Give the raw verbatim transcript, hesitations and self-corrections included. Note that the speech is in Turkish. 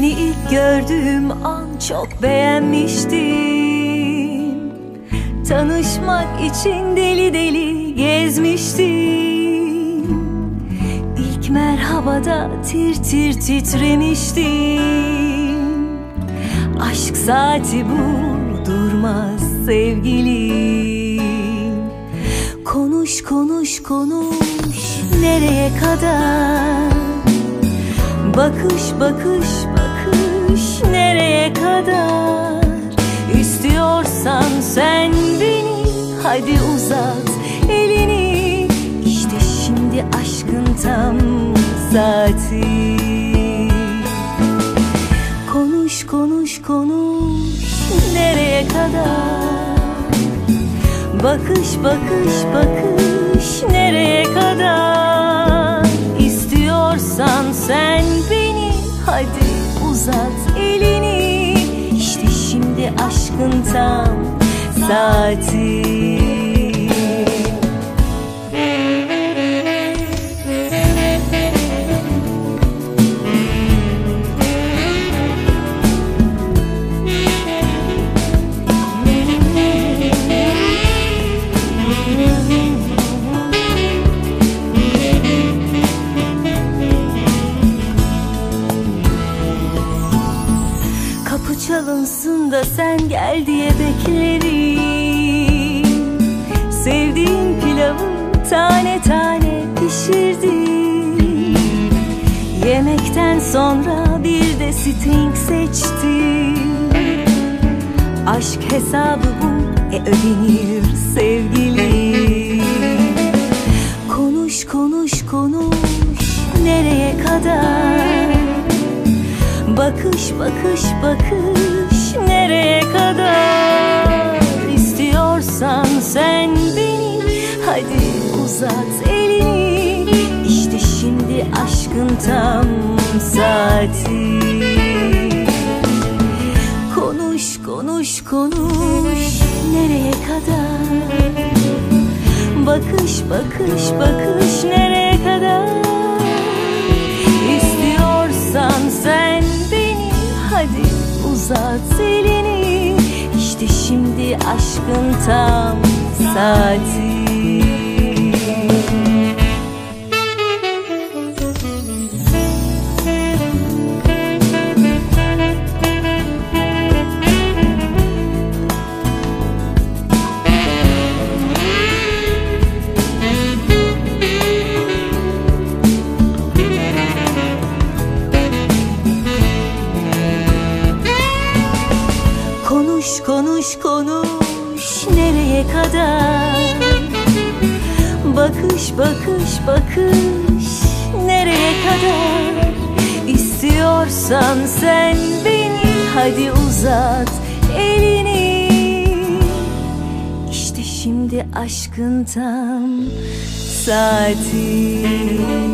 Seni ilk gördüğüm an çok beğenmiştim. Tanışmak için deli deli gezmiştim. İlk merhabada tir tir titremiştim. Aşk saati bu, durmaz sevgilim. Konuş konuş konuş, nereye kadar? Bakış bakış bakış, nereye kadar? İstiyorsan sen beni, hadi uzat elini. İşte şimdi aşkın tam saati. Konuş konuş konuş, nereye kadar? Bakış bakış bakış, nereye kadar? İstiyorsan sen beni, hadi uzat elini. İşte şimdi aşkın tam saati. Kapı çalınsın da sen gel diye beklerim. Sevdiğin pilavı tane tane pişirdim. Yemekten sonra bir de sting seçtim. Aşk hesabı bu, e ödenir sevgilim. Konuş konuş konuş, nereye kadar? Bakış bakış bakış, nereye kadar? İstiyorsan sen beni, hadi uzat elini. İşte şimdi aşkın tam saati. Konuş konuş konuş, nereye kadar? Bakış bakış bakış, nereye kadar? İstiyorsan sen beni, hadi uzat elini. İşte şimdi aşkın tam saati. Konuş konuş konuş, nereye kadar? Bakış bakış bakış, nereye kadar? İstiyorsan sen beni, hadi uzat elini. İşte şimdi aşkın tam saati.